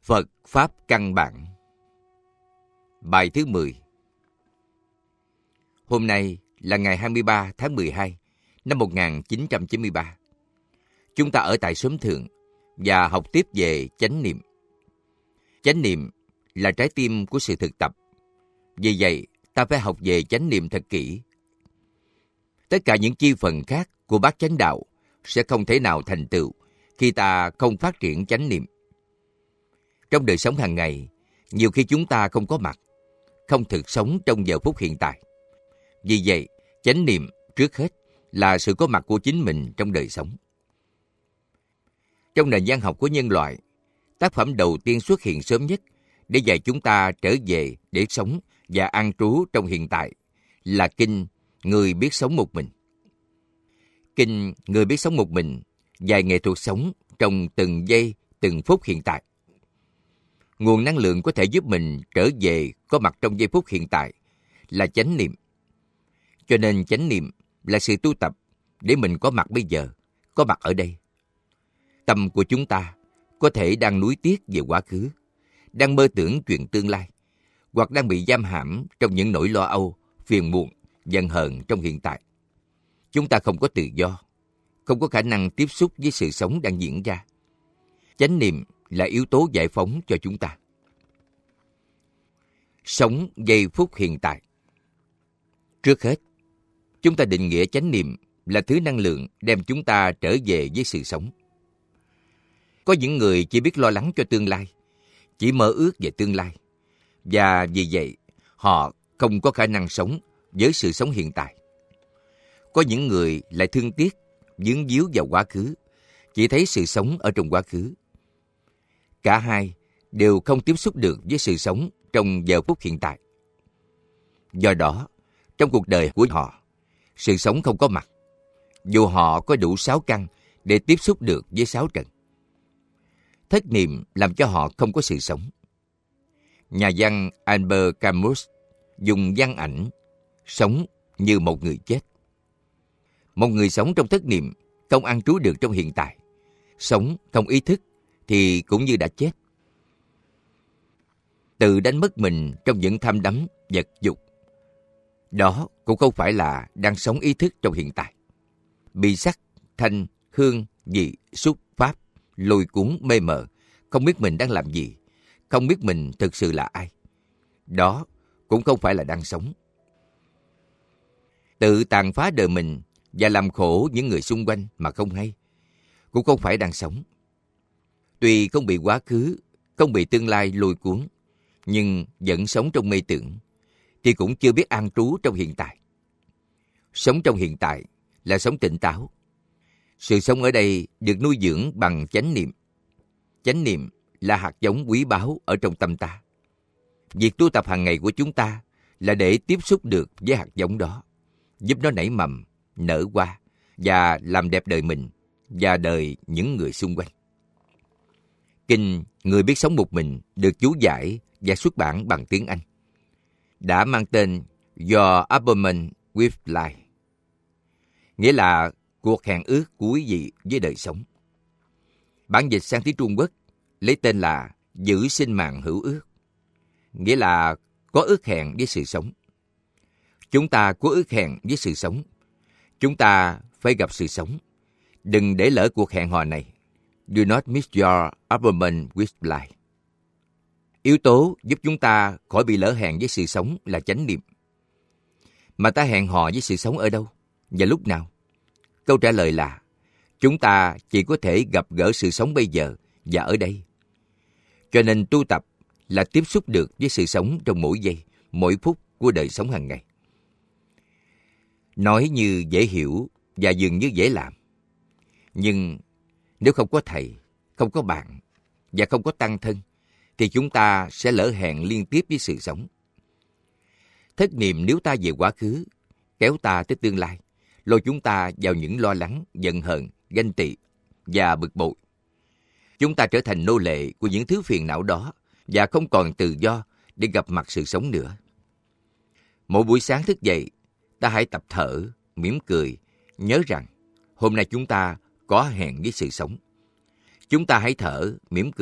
Phật Pháp căn bản. Bài thứ 10. Hôm nay là ngày 23 tháng 12 năm 1993. Chúng ta ở tại xóm Thượng và học tiếp về chánh niệm. Chánh niệm là trái tim của sự thực tập. Vì vậy, ta phải học về chánh niệm thật kỹ. Tất cả những chi phần khác của bát chánh đạo sẽ không thể nào thành tựu khi ta không phát triển chánh niệm. Trong đời sống hàng ngày, nhiều khi chúng ta không có mặt, không thực sống trong giờ phút hiện tại. Vì vậy, chánh niệm trước hết là sự có mặt của chính mình trong đời sống. Trong nền văn học của nhân loại, tác phẩm đầu tiên xuất hiện sớm nhất để dạy chúng ta trở về để sống và an trú trong hiện tại là kinh Người biết sống một mình. Kinh Người biết sống một mình dạy nghệ thuật sống trong từng giây, từng phút hiện tại. Nguồn năng lượng có thể giúp mình trở về có mặt trong giây phút hiện tại là chánh niệm. Cho nên chánh niệm là sự tu tập để mình có mặt bây giờ, có mặt ở đây. Tâm của chúng ta có thể đang nuối tiếc về quá khứ, đang mơ tưởng chuyện tương lai, hoặc đang bị giam hãm trong những nỗi lo âu, phiền muộn, giận hờn trong hiện tại. Chúng ta không có tự do, không có khả năng tiếp xúc với sự sống đang diễn ra. Chánh niệm là yếu tố giải phóng cho chúng ta. Sống giây phút hiện tại. Trước hết, chúng ta định nghĩa chánh niệm là thứ năng lượng đem chúng ta trở về với sự sống. Có những người chỉ biết lo lắng cho tương lai, chỉ mơ ước về tương lai, và vì vậy họ không có khả năng sống với sự sống hiện tại. Có những người lại thương tiếc, vướng víu vào quá khứ, chỉ thấy sự sống ở trong quá khứ. Cả hai đều không tiếp xúc được với sự sống trong giờ phút hiện tại. Do đó, trong cuộc đời của họ, sự sống không có mặt, dù họ có đủ 6 căn để tiếp xúc được với 6 trần. Thất niệm làm cho họ không có sự sống. Nhà văn Albert Camus dùng văn ảnh sống như một người chết. Một người sống trong thất niệm không an trú được trong hiện tại, sống không ý thức thì cũng như đã chết. Tự đánh mất mình trong những tham đắm, vật dục, đó cũng không phải là đang sống ý thức trong hiện tại. Bị sắc, thanh, hương, vị, xúc, pháp lôi cuốn mê mờ, không biết mình đang làm gì, không biết mình thực sự là ai. Đó cũng không phải là đang sống. Tự tàn phá đời mình và làm khổ những người xung quanh mà không hay, cũng không phải đang sống. Tuy không bị quá khứ, không bị tương lai lôi cuốn, nhưng vẫn sống trong mê tưởng, thì cũng chưa biết an trú trong hiện tại. Sống trong hiện tại là sống tỉnh táo. Sự sống ở đây được nuôi dưỡng bằng chánh niệm. Chánh niệm là hạt giống quý báu ở trong tâm ta. Việc tu tập hàng ngày của chúng ta là để tiếp xúc được với hạt giống đó, giúp nó nảy mầm, nở hoa và làm đẹp đời mình và đời những người xung quanh. Kinh Người biết sống một mình được chú giải và xuất bản bằng tiếng Anh, đã mang tên Your Appointment with Life, nghĩa là cuộc hẹn ước của quý vị với đời sống. Bản dịch sang tiếng Trung Quốc lấy tên là Giữ sinh mạng hữu ước, nghĩa là có ước hẹn với sự sống. Chúng ta có ước hẹn với sự sống. Chúng ta phải gặp sự sống. Đừng để lỡ cuộc hẹn hò này. Do not miss your appointment with life. Yếu tố giúp chúng ta khỏi bị lỡ hẹn với sự sống là chánh niệm. Mà ta hẹn hò với sự sống ở đâu và lúc nào? Câu trả lời là chúng ta chỉ có thể gặp gỡ sự sống bây giờ và ở đây. Cho nên tu tập là tiếp xúc được với sự sống trong mỗi giây, mỗi phút của đời sống hàng ngày. Nói như dễ hiểu và dường như dễ làm. Nhưng nếu không có thầy, không có bạn và không có tăng thân, thì chúng ta sẽ lỡ hẹn liên tiếp với sự sống. Thất niệm níu ta về quá khứ, kéo ta tới tương lai, lôi chúng ta vào những lo lắng, giận hờn, ganh tị và bực bội. Chúng ta trở thành nô lệ của những thứ phiền não đó và không còn tự do để gặp mặt sự sống nữa. Mỗi buổi sáng thức dậy, ta hãy tập thở, mỉm cười, nhớ rằng hôm nay chúng ta có hẹn với sự sống. Chúng ta hãy thở, mỉm cười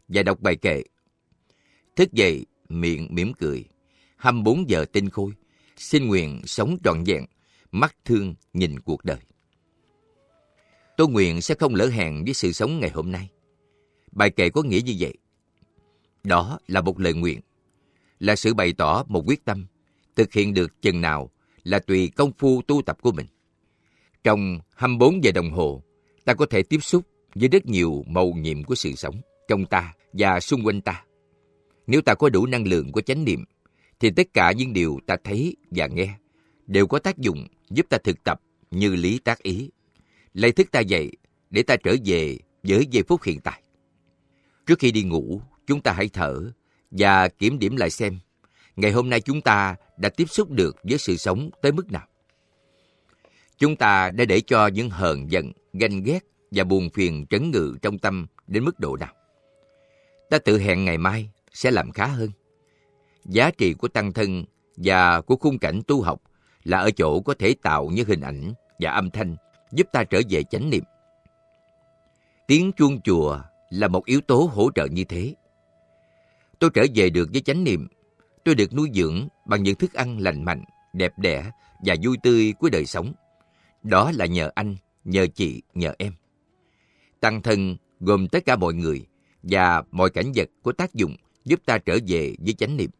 và đọc bài kệ. Thức dậy, miệng mỉm cười, 24 giờ tinh khôi, xin nguyện sống trọn vẹn, mắt thương nhìn cuộc đời. Tôi nguyện sẽ không lỡ hẹn với sự sống ngày hôm nay. Bài kệ có nghĩa như vậy. Đó là một lời nguyện, là sự bày tỏ một quyết tâm, thực hiện được chừng nào là tùy công phu tu tập của mình. Trong 24 giờ đồng hồ, ta có thể tiếp xúc với rất nhiều mầu nhiệm của sự sống trong ta và xung quanh ta. Nếu ta có đủ năng lượng của chánh niệm, thì tất cả những điều ta thấy và nghe đều có tác dụng giúp ta thực tập như lý tác ý, lay thức ta dậy để ta trở về với giây phút hiện tại. Trước khi đi ngủ, chúng ta hãy thở và kiểm điểm lại xem ngày hôm nay chúng ta đã tiếp xúc được với sự sống tới mức nào. Chúng ta đã để cho những hờn giận, ganh ghét và buồn phiền trấn ngự trong tâm đến mức độ nào. Ta tự hẹn ngày mai sẽ làm khá hơn. Giá trị của tăng thân và của khung cảnh tu học là ở chỗ có thể tạo những hình ảnh và âm thanh giúp ta trở về chánh niệm. Tiếng chuông chùa là một yếu tố hỗ trợ như thế. Tôi trở về được với chánh niệm. Tôi được nuôi dưỡng bằng những thức ăn lành mạnh, đẹp đẽ và vui tươi của đời sống. Đó là nhờ anh, nhờ chị, nhờ em. Tăng thân gồm tất cả mọi người và mọi cảnh vật có tác dụng giúp ta trở về với chánh niệm.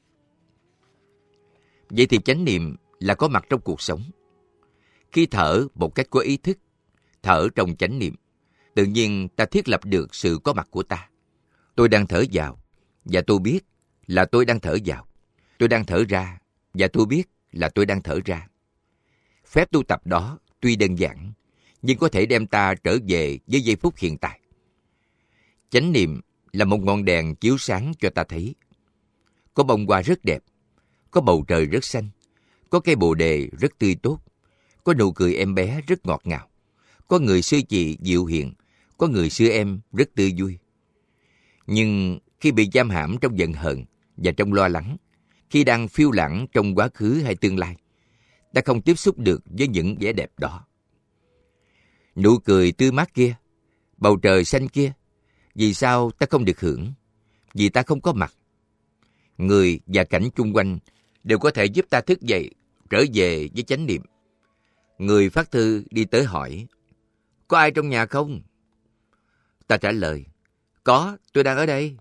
Vậy thì chánh niệm là có mặt trong cuộc sống. Khi thở một cách có ý thức, thở trong chánh niệm, tự nhiên ta thiết lập được sự có mặt của ta. Tôi đang thở vào và tôi biết là tôi đang thở vào. Tôi đang thở ra và tôi biết là tôi đang thở ra. Phép tu tập đó tuy đơn giản, nhưng có thể đem ta trở về với giây phút hiện tại. Chánh niệm là một ngọn đèn chiếu sáng cho ta thấy. Có bông hoa rất đẹp, có bầu trời rất xanh, có cây bồ đề rất tươi tốt, có nụ cười em bé rất ngọt ngào, có người sư chị dịu hiền, có người sư em rất tươi vui. Nhưng khi bị giam hãm trong giận hờn và trong lo lắng, khi đang phiêu lãng trong quá khứ hay tương lai, ta không tiếp xúc được với những vẻ đẹp đó. Nụ cười tươi mát kia, bầu trời xanh kia, vì sao ta không được hưởng? Vì ta không có mặt. Người và cảnh chung quanh đều có thể giúp ta thức dậy, trở về với chánh niệm. Người phát thư đi tới hỏi, có ai trong nhà không? Ta trả lời, có, tôi đang ở đây.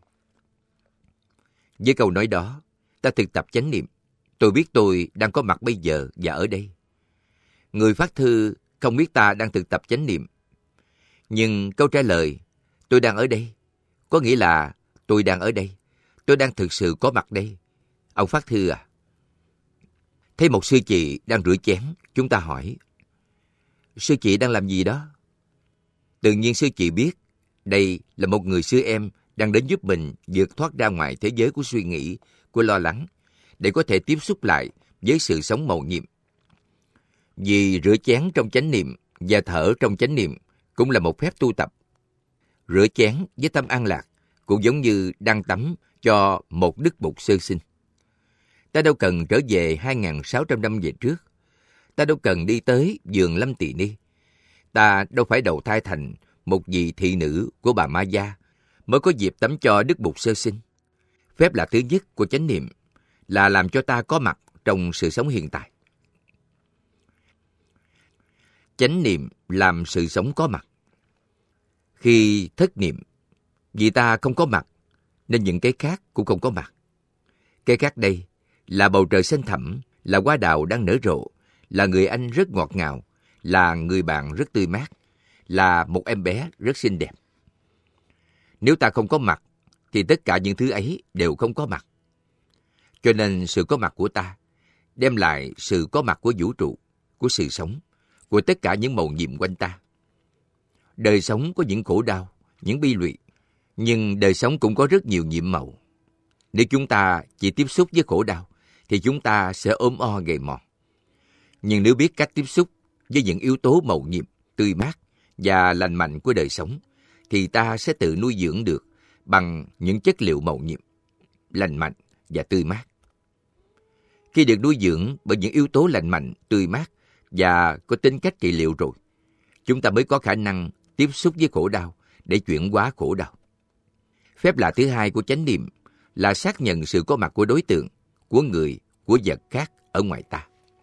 Với câu nói đó, ta thực tập chánh niệm. Tôi biết tôi đang có mặt bây giờ và ở đây. Người phát thư không biết ta đang thực tập chánh niệm. Nhưng câu trả lời, tôi đang ở đây, có nghĩa là tôi đang ở đây. Tôi đang thực sự có mặt đây. Ông phát thư à? Thấy một sư chị đang rửa chén, chúng ta hỏi, sư chị đang làm gì đó? Tự nhiên sư chị biết, đây là một người sư em đang đến giúp mình vượt thoát ra ngoài thế giới của suy nghĩ, của lo lắng, để có thể tiếp xúc lại với sự sống mầu nhiệm. Vì rửa chén trong chánh niệm và thở trong chánh niệm cũng là một phép tu tập. Rửa chén với tâm an lạc cũng giống như đang tắm cho một đức bụt sơ sinh. Ta đâu cần trở về 2.600 năm về trước. Ta đâu cần đi tới vườn Lâm Tỳ Ni. Ta đâu phải đầu thai thành một vị thị nữ của bà Ma Gia mới có dịp tắm cho đức bụt sơ sinh. Phép lạ thứ nhất của chánh niệm là làm cho ta có mặt trong sự sống hiện tại. Chánh niệm làm sự sống có mặt. Khi thất niệm, vì ta không có mặt, nên những cái khác cũng không có mặt. Cái khác đây là bầu trời xanh thẳm, là hoa đào đang nở rộ, là người anh rất ngọt ngào, là người bạn rất tươi mát, là một em bé rất xinh đẹp. Nếu ta không có mặt, thì tất cả những thứ ấy đều không có mặt. Cho nên sự có mặt của ta đem lại sự có mặt của vũ trụ, của sự sống, của tất cả những mầu nhiệm quanh ta. Đời sống có những khổ đau, những bi lụy, nhưng đời sống cũng có rất nhiều nhiệm màu. Nếu chúng ta chỉ tiếp xúc với khổ đau, thì chúng ta sẽ ốm o gầy mòn. Nhưng nếu biết cách tiếp xúc với những yếu tố mầu nhiệm, tươi mát và lành mạnh của đời sống, thì ta sẽ tự nuôi dưỡng được bằng những chất liệu mầu nhiệm, lành mạnh và tươi mát. Khi được nuôi dưỡng bởi những yếu tố lành mạnh, tươi mát và có tính cách trị liệu rồi, chúng ta mới có khả năng tiếp xúc với khổ đau để chuyển hóa khổ đau. Phép lạ thứ hai của chánh niệm là xác nhận sự có mặt của đối tượng, của người, của vật khác ở ngoài ta.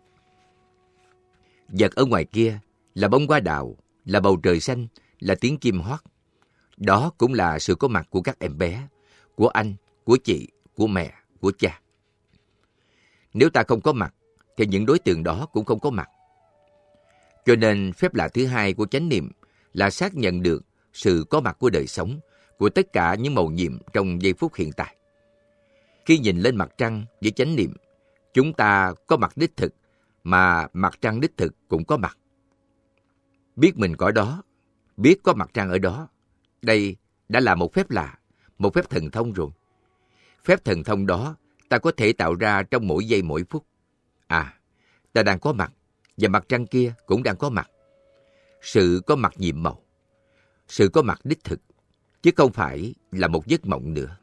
Vật ở ngoài kia là bông hoa đào, là bầu trời xanh, là tiếng chim hót. Đó cũng là sự có mặt của các em bé, của anh, của chị, của mẹ, của cha. Nếu ta không có mặt, thì những đối tượng đó cũng không có mặt. Cho nên phép lạ thứ hai của chánh niệm là xác nhận được sự có mặt của đời sống, của tất cả những mầu nhiệm trong giây phút hiện tại. Khi nhìn lên mặt trăng với chánh niệm, chúng ta có mặt đích thực, mà mặt trăng đích thực cũng có mặt. Biết mình có đó, biết có mặt trăng ở đó, đây đã là một phép lạ, một phép thần thông rồi. Phép thần thông đó ta có thể tạo ra trong mỗi giây mỗi phút. Ta đang có mặt, và mặt trăng kia cũng đang có mặt. Sự có mặt nhiệm màu, sự có mặt đích thực, chứ không phải là một giấc mộng nữa.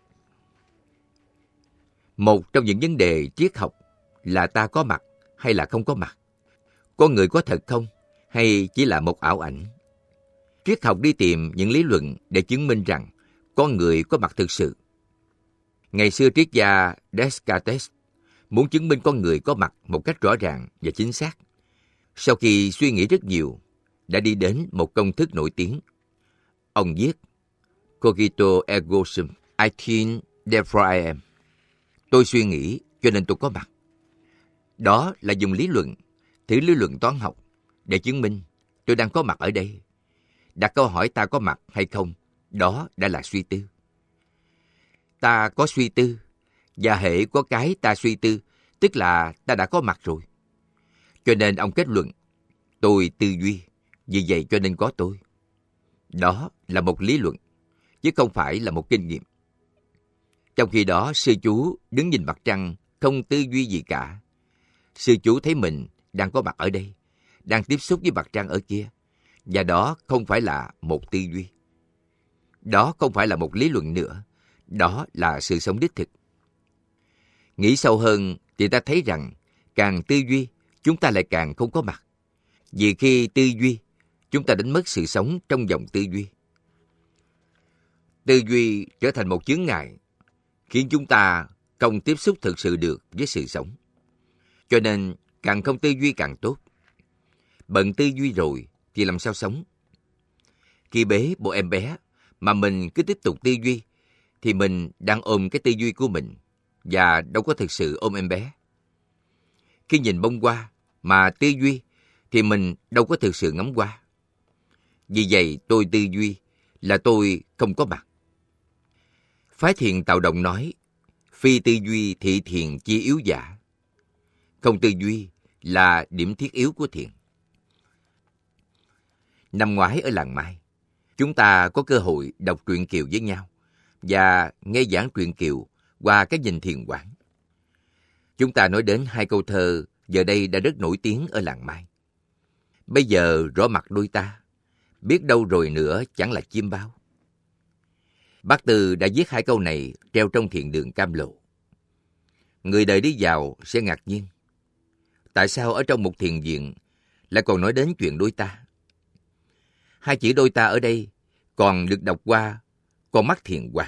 Một trong những vấn đề triết học là ta có mặt hay là không có mặt. Con người có thật không, hay chỉ là một ảo ảnh? Triết học đi tìm những lý luận để chứng minh rằng con người có mặt thực sự. Ngày xưa triết gia Descartes muốn chứng minh con người có mặt một cách rõ ràng và chính xác. Sau khi suy nghĩ rất nhiều, đã đi đến một công thức nổi tiếng. Ông viết, Cogito ergo sum, I think therefore I am. Tôi suy nghĩ cho nên tôi có mặt. Đó là dùng lý luận, thử lý luận toán học để chứng minh tôi đang có mặt ở đây. Đặt câu hỏi ta có mặt hay không, đó đã là suy tư. Ta có suy tư, và hễ có cái ta suy tư, tức là ta đã có mặt rồi. Cho nên ông kết luận, tôi tư duy, vì vậy cho nên có tôi. Đó là một lý luận, chứ không phải là một kinh nghiệm. Trong khi đó, sư chú đứng nhìn mặt trăng, không tư duy gì cả. Sư chú thấy mình đang có mặt ở đây, đang tiếp xúc với mặt trăng ở kia, và đó không phải là một tư duy. Đó không phải là một lý luận nữa, đó là sự sống đích thực. Nghĩ sâu hơn thì ta thấy rằng càng tư duy, chúng ta lại càng không có mặt. Vì khi tư duy, chúng ta đánh mất sự sống trong dòng tư duy. Tư duy trở thành một chướng ngại, khiến chúng ta không tiếp xúc thực sự được với sự sống. Cho nên, càng không tư duy càng tốt. Bận tư duy rồi thì làm sao sống? Khi bế bộ em bé mà mình cứ tiếp tục tư duy, thì mình đang ôm cái tư duy của mình và đâu có thực sự ôm em bé. Khi nhìn bông hoa mà tư duy thì mình đâu có thực sự ngắm hoa. Vì vậy tôi tư duy là tôi không có mặt. Phái thiền Tào Động nói, phi tư duy thị thiền chi yếu giả. Không tư duy là điểm thiết yếu của thiền. Năm ngoái ở làng Mai, chúng ta có cơ hội đọc truyện Kiều với nhau và nghe giảng truyện Kiều qua cái nhìn thiền quán. Chúng ta nói đến hai câu thơ giờ đây đã rất nổi tiếng ở làng Mai. Bây giờ rõ mặt đôi ta, biết đâu rồi nữa chẳng là chim bao. Bác Từ đã viết hai câu này treo trong thiền đường Cam Lộ. Người đời đi vào sẽ ngạc nhiên. Tại sao ở trong một thiền viện lại còn nói đến chuyện đôi ta? Hai chữ đôi ta ở đây còn được đọc qua con mắt thiền quán.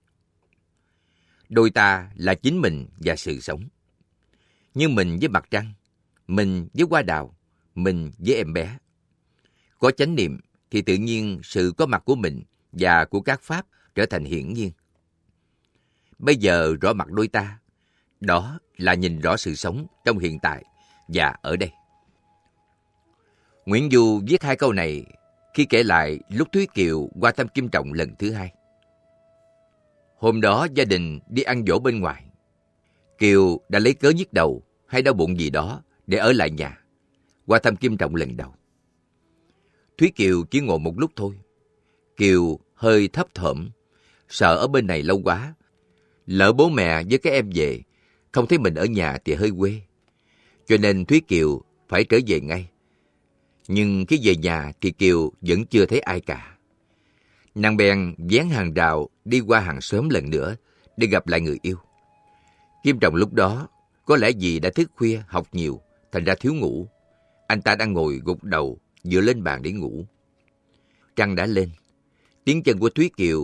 Đôi ta là chính mình và sự sống. Như mình với mặt trăng, mình với hoa đào, mình với em bé. Có chánh niệm thì tự nhiên sự có mặt của mình và của các pháp trở thành hiển nhiên. Bây giờ rõ mặt đôi ta, đó là nhìn rõ sự sống trong hiện tại và ở đây. Nguyễn Du viết hai câu này khi kể lại lúc Thúy Kiều qua thăm Kim Trọng lần thứ hai. Hôm đó gia đình đi ăn dỗ bên ngoài. Kiều đã lấy cớ nhức đầu hay đau bụng gì đó để ở lại nhà, qua thăm Kim Trọng lần đầu. Thúy Kiều chỉ ngồi một lúc thôi. Kiều hơi thấp thỏm, sợ ở bên này lâu quá. Lỡ bố mẹ với các em về, không thấy mình ở nhà thì hơi quê. Cho nên Thúy Kiều phải trở về ngay. Nhưng khi về nhà thì Kiều vẫn chưa thấy ai cả. Nàng bèn vén hàng rào đi qua hàng xóm lần nữa để gặp lại người yêu. Kim Trọng lúc đó có lẽ vì đã thức khuya học nhiều, thành ra thiếu ngủ. Anh ta đang ngồi gục đầu dựa lên bàn để ngủ. Trăng đã lên. Tiếng chân của Thúy Kiều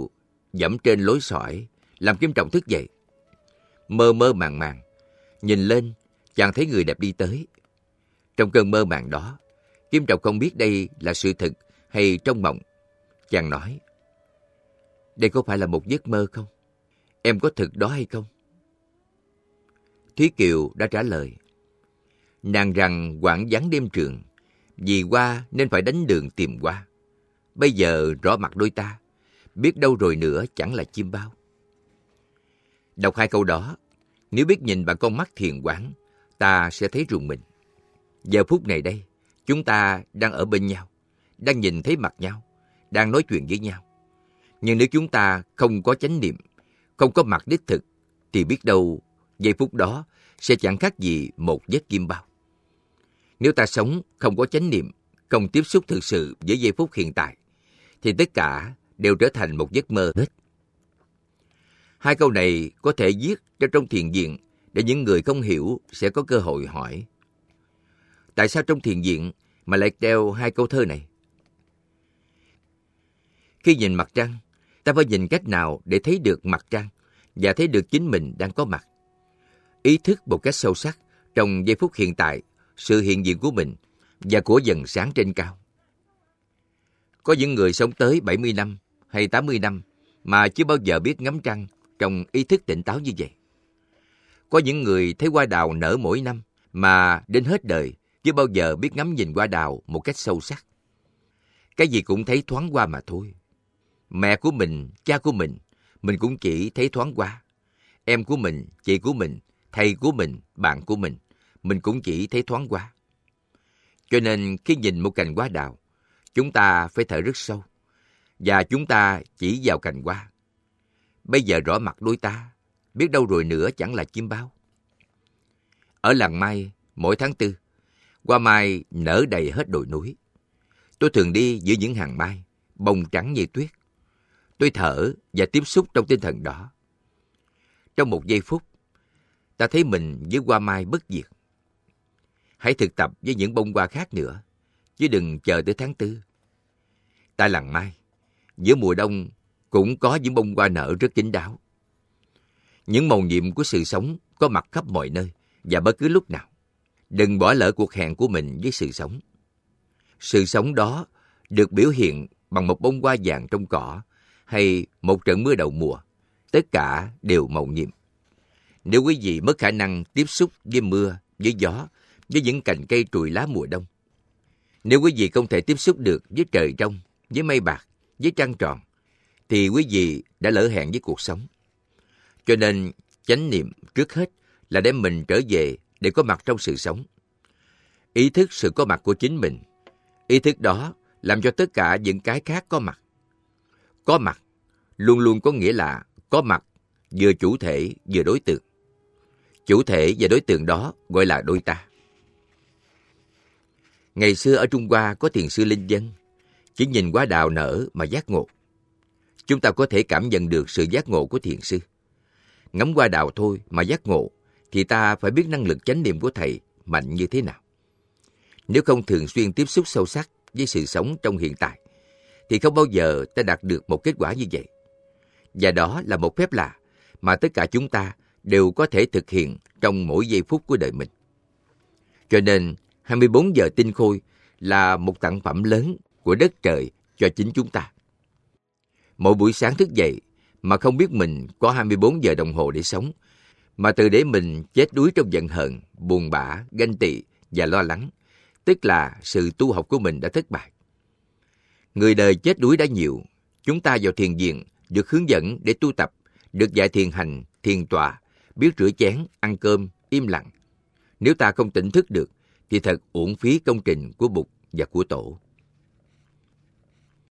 dẫm trên lối sỏi, làm Kim Trọng thức dậy. Mơ mơ màng màng, nhìn lên, chàng thấy người đẹp đi tới. Trong cơn mơ màng đó, Kim Trọng không biết đây là sự thật hay trong mộng. Chàng nói, đây có phải là một giấc mơ không? Em có thực đó hay không? Thúy Kiều đã trả lời, nàng rằng quãng vắng đêm trường, vì hoa nên phải đánh đường tìm hoa. Bây giờ rõ mặt đôi ta, biết đâu rồi nữa chẳng là chim bao. Đọc hai câu đó, nếu biết nhìn bằng con mắt thiền quán, ta sẽ thấy rùng mình. Giờ phút này đây, chúng ta đang ở bên nhau, đang nhìn thấy mặt nhau, đang nói chuyện với nhau. Nhưng nếu chúng ta không có chánh niệm, không có mặt đích thực, thì biết đâu giây phút đó sẽ chẳng khác gì một giấc chim bao. Nếu ta sống không có chánh niệm, không tiếp xúc thực sự với giây phút hiện tại, thì tất cả đều trở thành một giấc mơ hết. Hai câu này có thể viết trong thiền viện để những người không hiểu sẽ có cơ hội hỏi. Tại sao trong thiền viện mà lại treo hai câu thơ này? Khi nhìn mặt trăng, ta phải nhìn cách nào để thấy được mặt trăng và thấy được chính mình đang có mặt. Ý thức một cách sâu sắc trong giây phút hiện tại, sự hiện diện của mình và của vầng sáng trên cao. Có những người sống tới 70 năm hay 80 năm mà chưa bao giờ biết ngắm trăng trong ý thức tỉnh táo như vậy. Có những người thấy hoa đào nở mỗi năm mà đến hết đời chưa bao giờ biết ngắm nhìn hoa đào một cách sâu sắc. Cái gì cũng thấy thoáng qua mà thôi. Mẹ của mình, cha của mình cũng chỉ thấy thoáng qua. Em của mình, chị của mình, thầy của mình cũng chỉ thấy thoáng qua. Cho nên khi nhìn một cành hoa đào, chúng ta phải thở rất sâu, và chúng ta chỉ vào cành hoa. Bây giờ rõ mặt đôi ta, biết đâu rồi nữa chẳng là chim bao. Ở làng Mai, mỗi tháng 4, hoa mai nở đầy hết đồi núi. Tôi thường đi giữa những hàng mai, bông trắng như tuyết. Tôi thở và tiếp xúc trong tinh thần đó. Trong một giây phút, ta thấy mình với hoa mai bất diệt. Hãy thực tập với những bông hoa khác nữa, chứ đừng chờ tới tháng 4. Tại làng Mai, giữa mùa đông cũng có những bông hoa nở rất kín đáo. Những mầu nhiệm của sự sống có mặt khắp mọi nơi và bất cứ lúc nào. Đừng bỏ lỡ cuộc hẹn của mình với sự sống. Sự sống đó được biểu hiện bằng một bông hoa vàng trong cỏ hay một trận mưa đầu mùa. Tất cả đều mầu nhiệm. Nếu quý vị mất khả năng tiếp xúc với mưa, với gió, với những cành cây trùi lá mùa đông, nếu quý vị không thể tiếp xúc được với trời trong, với mây bạc, với trăng tròn, thì quý vị đã lỡ hẹn với cuộc sống. Cho nên, chánh niệm trước hết là đem mình trở về để có mặt trong sự sống. Ý thức sự có mặt của chính mình. Ý thức đó làm cho tất cả những cái khác có mặt. Có mặt luôn luôn có nghĩa là có mặt vừa chủ thể vừa đối tượng. Chủ thể và đối tượng đó gọi là đôi ta. Ngày xưa ở Trung Hoa có thiền sư Linh Vân, chỉ nhìn hoa đào nở mà giác ngộ. Chúng ta có thể cảm nhận được sự giác ngộ của thiền sư. Ngắm hoa đào thôi mà giác ngộ, thì ta phải biết năng lực chánh niệm của thầy mạnh như thế nào. Nếu không thường xuyên tiếp xúc sâu sắc với sự sống trong hiện tại, thì không bao giờ ta đạt được một kết quả như vậy. Và đó là một phép lạ mà tất cả chúng ta đều có thể thực hiện trong mỗi giây phút của đời mình. Cho nên, 24 giờ tinh khôi là một tặng phẩm lớn của đất trời cho chính chúng ta. Mỗi buổi sáng thức dậy mà không biết mình có 24 giờ đồng hồ để sống, mà từ để mình chết đuối trong giận hờn, buồn bã, ganh tị và lo lắng, tức là sự tu học của mình đã thất bại. Người đời chết đuối đã nhiều, chúng ta vào thiền viện được hướng dẫn để tu tập, được dạy thiền hành, thiền tọa, biết rửa chén, ăn cơm, im lặng. Nếu ta không tỉnh thức được, thì thật uổng phí công trình của Bụt và của Tổ.